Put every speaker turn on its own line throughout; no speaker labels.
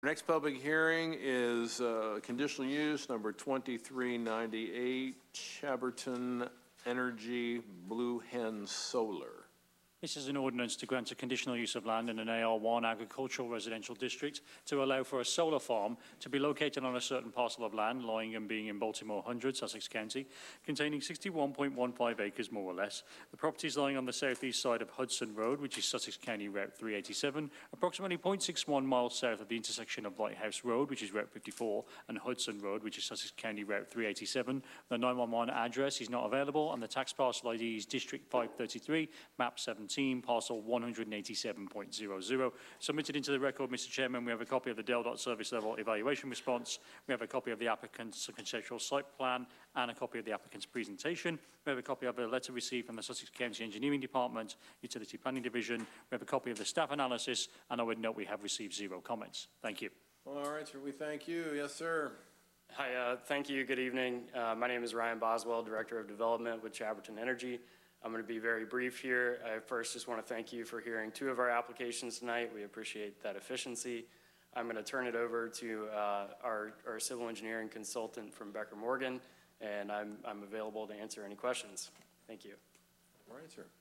Next public hearing is conditional use number 2398, Chaberton Energy Blue Hen Solar.
This is an ordinance to grant a conditional use of land in an AR1 agricultural residential district to allow for a solar farm to be located on a certain parcel of land lying and being in Baltimore 100, Sussex County, containing 61.15 acres more or less. The property is lying on the southeast side of Hudson Road, which is Sussex County Route 387, approximately 0.61 miles south of the intersection of Lighthouse Road, which is Route 54, and Hudson Road, which is Sussex County Route 387. The 911 address is not available, and the tax parcel ID is District 533, Map 17. Parcel 187.00. Submitted into the record, Mr. Chairman, we have a copy of the Dell service level evaluation response. We have a copy of the applicant's conceptual site plan and a copy of the applicant's presentation. We have a copy of a letter received from the Sussex County Engineering Department, Utility Planning Division. We have a copy of the staff analysis, and I would note we have received 0 comments. Thank you.
All right, sir, we thank you. Yes, sir.
Hi, thank you. Good evening. My name is Ryan Boswell, Director of Development with Chaberton Energy. I'm going to be very brief here. I first just want to thank you for hearing 2 of our applications tonight. We appreciate that efficiency. I'm going to turn it over to our civil engineering consultant from Becker Morgan, and I'm available to answer any questions. Thank you.
All right, sir.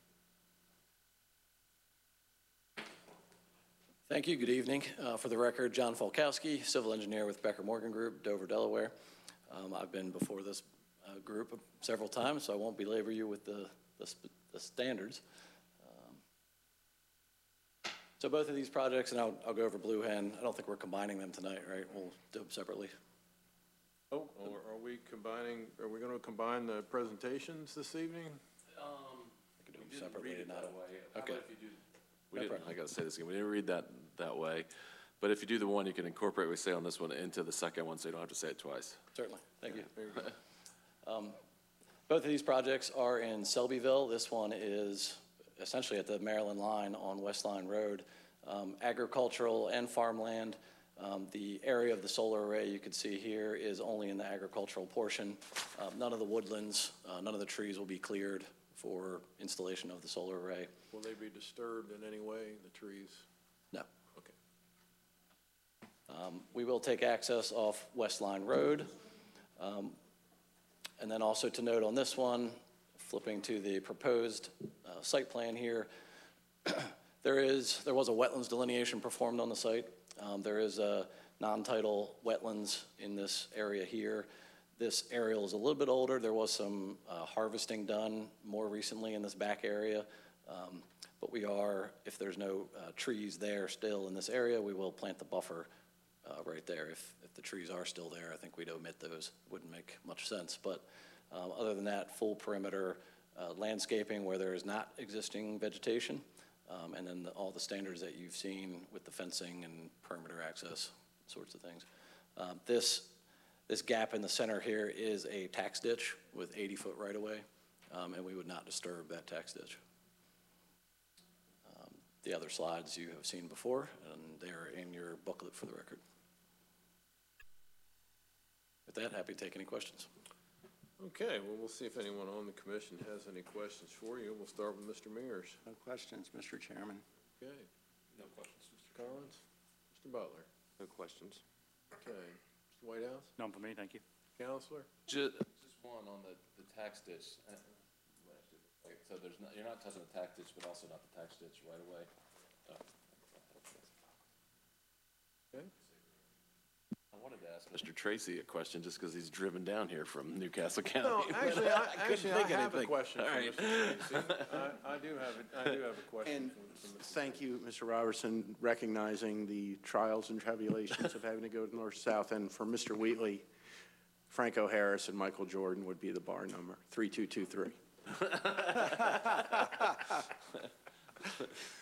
Thank you. Good evening. For the record, John Falkowski, civil engineer with Becker Morgan Group, Dover, Delaware. I've been before this group several times, so I won't belabor you with the standards. So both of these projects, and I'll go over Blue Hen. I don't think we're combining them tonight, right? We'll do them separately.
Oh, or are we going to combine the presentations this evening?
I could do them separately.
Okay. I got to say this again. We didn't read that way. But if you do the one, you can incorporate what we say on this one into the second one, so you don't have to say it twice.
Certainly. Thank you. Very good. Both of these projects are in Selbyville. This one is essentially at the Maryland line on West Line Road. Agricultural and farmland. The area of the solar array you can see here is only in the agricultural portion. None of the woodlands, none of the trees will be cleared for installation of the solar array.
Will they be disturbed in any way, the trees?
No.
Okay.
We will take access off West Line Road. And then also to note on this one, flipping to the proposed site plan here, there was a wetlands delineation performed on the site. There is a non-tidal wetlands in this area here. This aerial is a little bit older. There was some harvesting done more recently in this back area. But we are, if there's no trees there still in this area, we will plant the buffer right there. If the trees are still there, I think we'd omit those. Wouldn't make much sense. But other than that, full perimeter landscaping where there is not existing vegetation, and then all the standards that you've seen with the fencing and perimeter access sorts of things. This gap in the center here is a tax ditch with 80-foot right-of-way, and we would not disturb that tax ditch. The other slides you have seen before, and they're in your booklet for the record. With that, happy to take any questions.
Okay, well, we'll see if anyone on the commission has any questions for you. We'll start with Mr. Mears.
No questions, Mr. Chairman.
Okay. No questions. Mr. Collins? Mr. Butler?
No questions.
Okay. Mr. Whitehouse?
None for me, thank you.
Counselor?
Just one on the tax ditch. So you're not touching the tax ditch, but also not the tax ditch right away.
Okay.
I wanted to ask Mr. Tracy a question just because he's driven down here from Newcastle County.
No, actually, I have a question for
right.
Mr. Tracy. I do have a question.
And
from Mr.
thank you, Mr. Robertson, recognizing the trials and tribulations of having to go north-south. And for Mr. Wheatley, Franco Harris and Michael Jordan would be the bar number, 3223.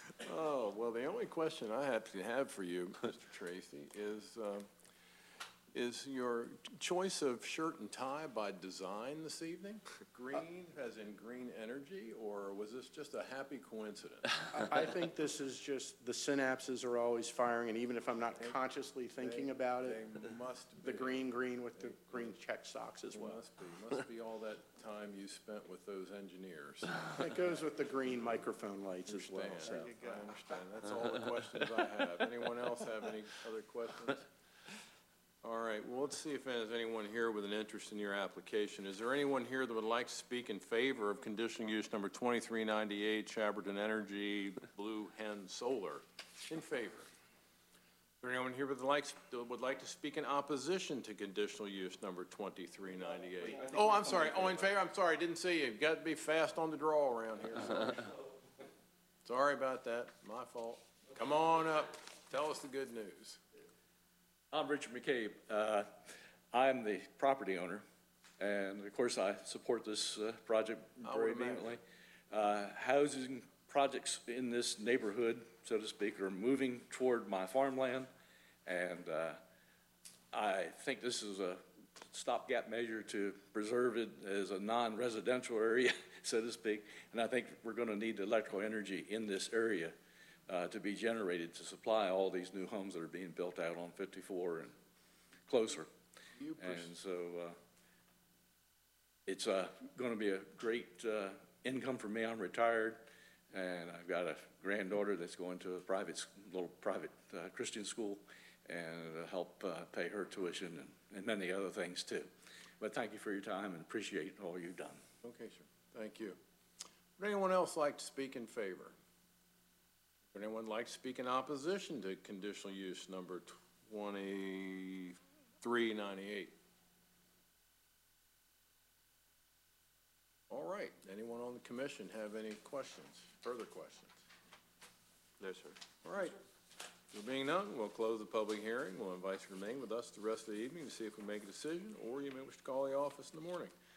Oh, well, the only question I have for you, Mr. Tracy, Is your choice of shirt and tie by design this evening? Green, as in green energy, or was this just a happy coincidence?
I think this is just, the synapses are always firing, and even if I'm not consciously thinking about it,
They must be.
the green with the green check socks as well.
Must be all that time you spent with those engineers.
It goes with the green microphone lights as well, so.
I understand. That's all the questions I have. Anyone else have any other questions? All right, well, let's see if there's anyone here with an interest in your application. Is there anyone here that would like to speak in favor of conditional use number 2398, Chaberton Energy Blue Hen Solar? In favor? Is there anyone here that would like to speak in opposition to conditional use number 2398? Oh, I'm sorry. Oh, in favor? I'm sorry, didn't see you. You've got to be fast on the draw around here. Sorry about that. My fault. Come on up. Tell us the good news.
I'm Richard McCabe. I'm the property owner, and of course, I support this project very vehemently. Housing projects in this neighborhood, so to speak, are moving toward my farmland, and I think this is a stopgap measure to preserve it as a non-residential area, so to speak, and I think we're going to need electrical energy in this area to be generated to supply all these new homes that are being built out on 54 and closer. And so it's going to be a great income for me. I'm retired, and I've got a granddaughter that's going to a little private Christian school, and it'll help pay her tuition and many other things too. But thank you for your time and appreciate all you've done.
Okay, sir. Thank you. Would anyone else like to speak in favor? Would anyone like to speak in opposition to conditional use number 2398? All right. Anyone on the commission have any questions, further questions?
No, sir.
All right. There being none, we'll close the public hearing. We'll invite you to remain with us the rest of the evening to see if we make a decision, or you may wish to call the office in the morning.